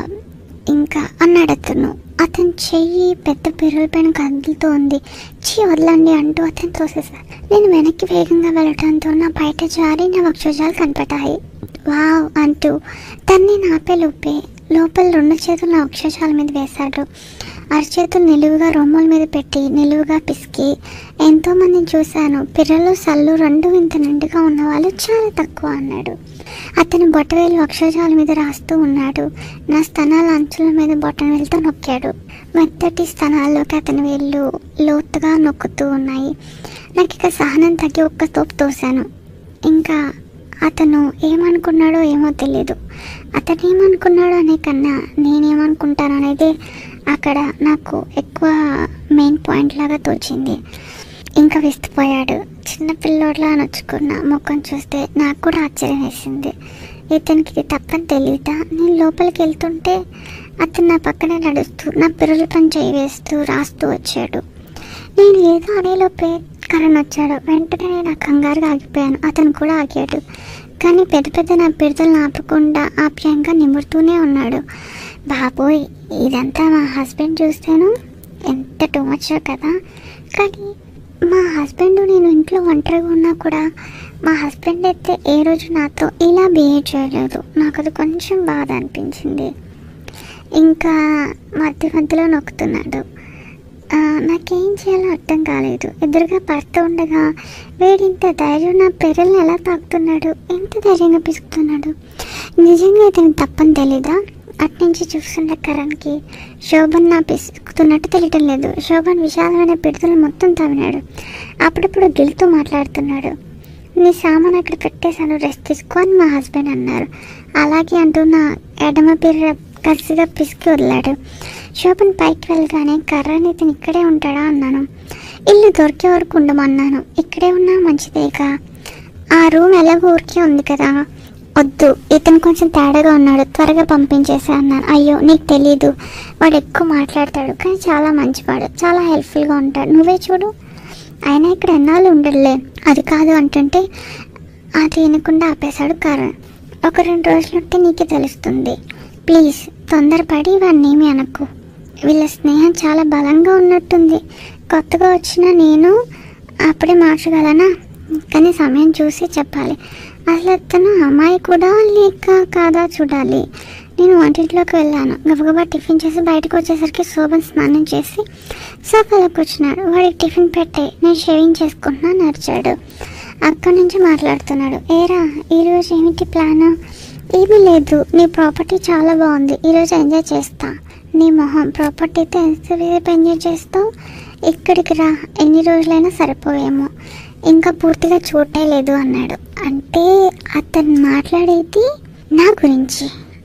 ఇంకా అన్నాడు అతను చెయ్యి పెద్ద పిల్లల పైన కదులుతోంది. వదలండి అంటూ అతను తోసేశారు. నేను వెనక్కి వేగంగా వెళ్ళడంతో నా బయట జారి నా వక్షోజాలు కనపడ్డాయి. వావ్ అంటూ తన్ని నాపే లోపల 2 చేతులు నా వక్షోజాల మీద వేశాడు. అరచేతులు నిలువుగా రొమ్ముల మీద పెట్టి నిలువుగా పిసికి ఎంతోమందిని చూశాను. పిర్రలు సల్లు 2 ఇంత నిండుగా ఉన్నవాళ్ళు చాలా తక్కువ అన్నాడు. అతను బొట్టవేలు వక్షోజాల మీద రాస్తూ ఉన్నాడు. నా స్తనాల అంచుల మీద బొట్టనవేలుతో నొక్కాడు. మెత్తటి స్తనాల్లోకి అతని వేళ్ళు లోతుగా నొక్కుతూ ఉన్నాయి. నాకు ఇక సహనం తగ్గి ఒక్క తోపు తోశాను. ఇంకా అతను ఏమనుకున్నాడో ఏమో తెలియదు. అతను ఏమనుకున్నాడో అనే కన్నా నేనేమనుకుంటాను అనేది అక్కడ నాకు ఎక్కువ మెయిన్ పాయింట్ లాగా తోచింది. ఇంకా విస్తుపోయాడు. చిన్న పిల్లోడ్లా నొచ్చుకున్న ముఖం చూస్తే నాకు కూడా ఆశ్చర్యం వేసింది. ఇతనికి ఇది తప్పని తెలియదా? నేను లోపలికి వెళ్తుంటే అతను నా పక్కనే నడుస్తూ నా పిల్లల పని చేయి వేస్తూ రాస్తూ వచ్చాడు. నేను ఏదో అనేలోపే కరణ్ వచ్చాడు. వెంటనే నేను కంగారుగా ఆగిపోయాను. అతను కూడా ఆగాడు. కానీ పెద్ద నా పిడతలను ఆపకుండా ఆప్యాయంగా నిమురుతూనే ఉన్నాడు. బాబోయ్, ఇదంతా మా హస్బెండ్ చూస్తేను ఎంత టూ మచ్ కదా. కానీ మా హస్బెండ్ నేను ఇంట్లో ఒంటరిగా ఉన్నా కూడా మా హస్బెండ్ అయితే ఏ రోజు నాతో ఇలా బిహేవ్ చేయలేదు. నాకు అది కొంచెం బాధ అనిపించింది. ఇంకా మధ్యలో నొక్కుతున్నాడు. నాకేం చేయాలో అర్థం కాలేదు. ఎదురుగా పడుతూ ఉండగా వేడింత ధైర్యం నా పెరల్ని ఎలా తాకుతున్నాడు, ఎంత ధైర్యంగా పిసుకుతున్నాడు. నిజంగా ఇతను తప్పని తెలీదా? అట్నుంచి చూస్తుండే కరణ్కి శోభన్ నా పిసుకుతున్నట్టు తెలియటం లేదు. శోభన్ విశాలమైన పిడతలు మొత్తం తవ్వినాడు. అప్పుడప్పుడు గిల్తో మాట్లాడుతున్నాడు. నీ సామాన్ అక్కడ పెట్టేశాను, రెస్ట్ తీసుకో అని మా హస్బెండ్ అన్నారు. అలాగే అంటూ నా ఎడమ పిర్ర కసిగా పిసికి వదిలాడు. శోభన్ పైకి వెళ్ళగానే కరణ్ ఇతను ఇక్కడే ఉంటాడా అన్నాను. ఇల్లు దొరికే వరకు ఉండమన్నాను. ఇక్కడే ఉన్నా మంచిదేగా, ఆ రూమ్ ఎలాగో ఊరికే ఉంది కదా. వద్దు, ఇతను కొంచెం తేడాగా ఉన్నాడు, త్వరగా పంపించేసా అన్నాను. అయ్యో నీకు తెలీదు, వాడు ఎక్కువ మాట్లాడతాడు కానీ చాలా మంచివాడు, చాలా హెల్ప్ఫుల్గా ఉంటాడు, నువ్వే చూడు. అయినా ఇక్కడ ఎన్నాళ్ళు ఉండడులే. అది కాదు అంటుంటే అది వినకుండా ఆపేశాడు కరణ్. 1-2 రోజులుంటే నీకే తెలుస్తుంది. ప్లీజ్ తొందరపడి వాడిని ఏమీ అనకు. వీళ్ళ స్నేహం చాలా బలంగా ఉన్నట్టుంది. కొత్తగా వచ్చిన నేను అప్పుడే మార్చగలనా? కానీ సమయం చూసి చెప్పాలి. అసలు అతను అమ్మాయి కూడా లేక కాదా చూడాలి. నేను వంటింట్లోకి వెళ్ళాను. గబగబా టిఫిన్ చేసి బయటకు వచ్చేసరికి శోభన్ స్నానం చేసి సోఫాలో కూర్చున్నాడు. వాడికి టిఫిన్ పెట్టే నేను షేవింగ్ చేసుకుంటున్నా నడిచాడు. అక్కడి నుంచి మాట్లాడుతున్నాడు. ఏరా ఈరోజు ఏమిటి ప్లాను? ఏమీ లేదు, నీ ప్రాపర్టీ చాలా బాగుంది, ఈరోజు ఎంజాయ్ చేస్తా. నీ మొహం, ప్రాపర్టీతో ఎంతసేపు ఎంజాయ్ చేస్తావు? ఇక్కడికి రా, ఎన్ని రోజులైనా సరిపోయేమో, ఇంకా పూర్తిగా చూడటే లేదు అన్నాడు. అంటే అతను మాట్లాడేది నా గురించి.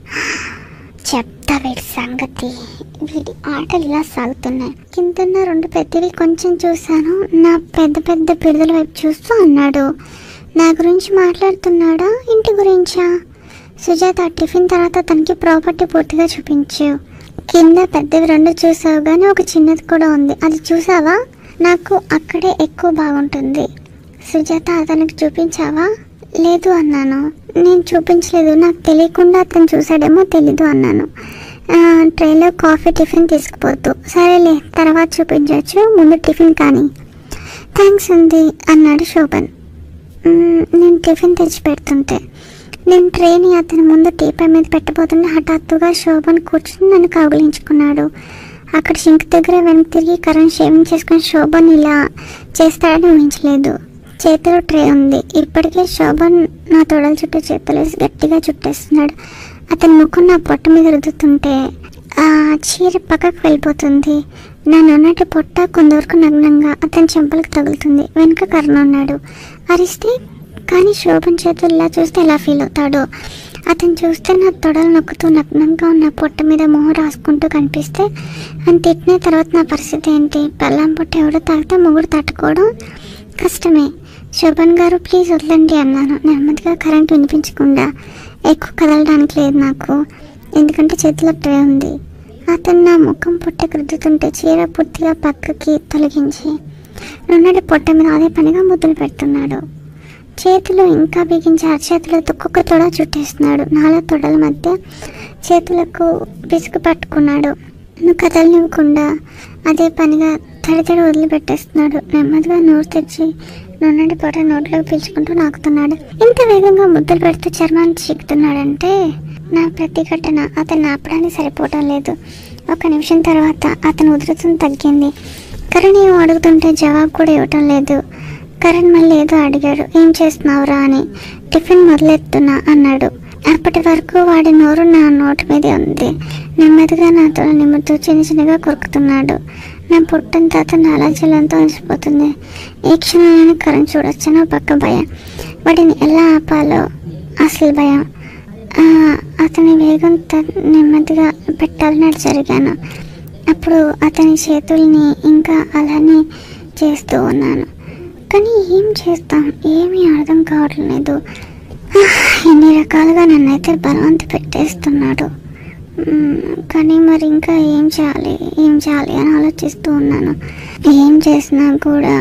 చెప్తా వీడి సంగతి. వీడి ఆటలు ఇలా సాగుతున్నాయి. కిందన్న 2 పెద్దవి కొంచెం చూశాను. నా పెద్ద పిడుదల వైపు చూస్తూ అన్నాడు. నా గురించి మాట్లాడుతున్నాడా, ఇంటి గురించా? సుజాత, టిఫిన్ తర్వాత తనకి ప్రాపర్టీ పూర్తిగా చూపించు. కింద పెద్దవి 2 చూసావు కానీ ఒక చిన్నది కూడా ఉంది, అది చూసావా? నాకు అక్కడే ఎక్కువ బాగుంటుంది. సుజాత, అతనికి చూపించావా? లేదు అన్నాను. నేను చూపించలేదు, నాకు తెలియకుండా అతను చూసాడేమో తెలీదు అన్నాను. ట్రైలో కాఫీ టిఫిన్ తీసుకుపోతూ. సరేలే, తర్వాత చూపించవచ్చు, ముందు టిఫిన్ కానీ. థ్యాంక్స్ ఉంది అన్నాడు శోభన్. నేను టిఫిన్ తెచ్చి పెడుతుంటే నేను ట్రైని అతని ముందు టీపై మీద పెట్టబోతుంటే హఠాత్తుగా శోభన్ కూర్చుని నన్ను కౌగిలించుకున్నాడు. అక్కడ సింక్ దగ్గర వెనక్కి తిరిగి కరణ్ షేవింగ్ చేసుకుని శోభన్ ఇలా చేస్తాడని ఊహించలేదు. చేతిలో ట్రే ఉంది. ఇప్పటికే శోభన్ నా తొడల చుట్టూ చేతులేసి గట్టిగా చుట్టేస్తున్నాడు. అతని ముఖం నా పొట్ట మీద రుద్దుతుంటే ఆ చీర పక్కకు వెళ్ళిపోతుంది. నా నున్నటి పొట్ట కొంతవరకు నగ్నంగా అతని చెంపలకు తగులుతుంది. వెనుక కరణ్ ఉన్నాడు. అరిస్తే కానీ శోభన్ చేతులు ఇలా చూస్తే ఎలా ఫీల్ అవుతాడో. అతను చూస్తే నా తొడలు నొక్కుతూ నగ్నంగా ఉన్న పొట్ట మీద మొహం రాసుకుంటూ కనిపిస్తే అని తిట్టిన తర్వాత నా పరిస్థితి ఏంటి? పెళ్ళాం పొట్ట ఎవడో తాగితే మొగుడు తట్టుకోవడం కష్టమే. శోభన్ గారు ప్లీజ్ వదలండి అన్నాను నెమ్మదిగా. కరెంట్ వినిపించకుండా. ఎక్కువ కదలడానికి లేదు నాకు, ఎందుకంటే చేతిలో ట్రే ఉంది. అతను నా ముఖం పొట్టకు రుద్దుతుంటే చీర పూర్తిగా పక్కకి తొలగించి నున్నటి పొట్ట మీద అదే పనిగా ముద్దులు పెడుతున్నాడు. చేతులు ఇంకా బిగించి అరచేతులతో కుక్క తొడ చుట్టేస్తున్నాడు. నాలా తొడల మధ్య చేతులకు పిసుకు పట్టుకున్నాడు. నువ్వు కదలనివ్వకుండా అదే పనిగా తడి వదిలిపెట్టేస్తున్నాడు. నెమ్మదిగా నోరు తెచ్చి నున్నటి పొట నోట్లోకి పీల్చుకుంటూ నాకుతున్నాడు. ఇంత వేగంగా ముద్దలు పెడుతూ చర్మాన్ని చీకుతున్నాడంటే నా ప్రతిఘటన అతన్ని ఆపడానికి సరిపోవటం లేదు. 1 నిమిషం తర్వాత అతని ఉధృతం తగ్గింది. కరణ్ ఏమో అడుగుతుంటే జవాబు కూడా ఇవ్వటం లేదు. కరణ్ మళ్ళీ ఏదో అడిగాడు. ఏం చేస్తున్నావురా అని. టిఫిన్ మొదలెత్తున్నా అన్నాడు. అప్పటి వరకు వాడి నోరు నా నోటి మీదే ఉంది. నెమ్మదిగా నాతో నిమ్ముతూ చిన్నగా కొరుకుతున్నాడు. నా పుట్టంతా అతను అలజలంతో ఉంచిపోతుంది. ఈ క్షణాన్ని కరణ్ చూడొచ్చని పక్క భయం. వాడిని ఎలా ఆపాలో అసలు భయం. అతని వేగం నెమ్మదిగా పెట్టాలని జరిగాను. అప్పుడు అతని చేతుల్ని ఇంకా అలానే చేస్తూ ఉన్నాను. కానీ ఏం చేస్తాం, ఏమీ అర్థం కావట్లేదు. ఎన్ని రకాలుగా నన్నైతే బలవంత పెట్టేస్తున్నాడు. కానీ మరి ఇంకా ఏం చేయాలి అని ఆలోచిస్తూ ఉన్నాను. ఏం చేసినా కూడా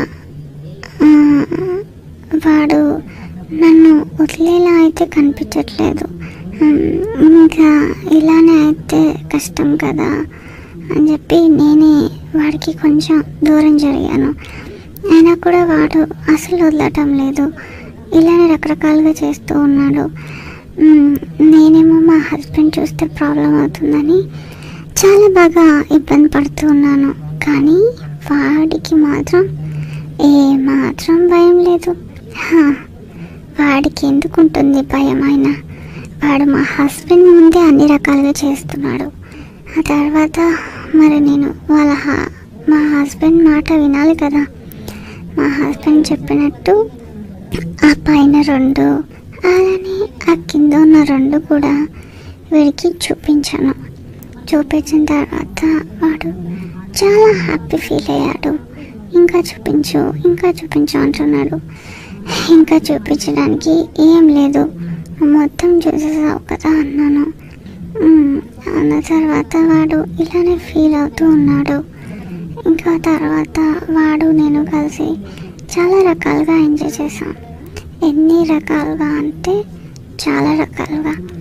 వాడు నన్ను వదిలేలా అయితే కనిపించట్లేదు. ఇంకా ఇలానే అయితే కష్టం కదా అని చెప్పి నేనే వాడికి కొంచెం దూరం జరిగాను. అయినా కూడా వాడు అసలు వదలటం లేదు. ఇలానే రకరకాలుగా చేస్తూ ఉన్నాడు. నేనేమో మా హస్బెండ్ చూస్తే ప్రాబ్లం అవుతుందని చాలా బాగా ఇబ్బంది పడుతూ ఉన్నాను. కానీ వాడికి మాత్రం ఏమాత్రం భయం లేదు. వాడికి ఎందుకు ఉంటుంది భయం? అయినా వాడు మా హస్బెండ్ ముందే అన్ని రకాలుగా చేస్తున్నాడు. ఆ తర్వాత మరి నేను మా హస్బెండ్ మాట వినాలి కదా. మా హస్బెండ్ చెప్పినట్టు ఆ పైన 2 అలానే ఆ కింద ఉన్న 2 కూడా వీడికి చూపించాను. చూపించిన తర్వాత వాడు చాలా హ్యాపీ ఫీల్ అయ్యాడు. ఇంకా చూపించు అంటున్నాడు. ఇంకా చూపించడానికి ఏం లేదు, మొత్తం చూసేసావు కదా అన్నాను. అన్న తర్వాత వాడు ఇలానే ఫీల్ అవుతూ ఉన్నాడు. ఇంకా తర్వాత వాడు నేను కలిసి చాలా రకాలుగా ఎంజాయ్ చేసాం. ఎన్ని రకాలుగా అంటే చాలా రకాలుగా.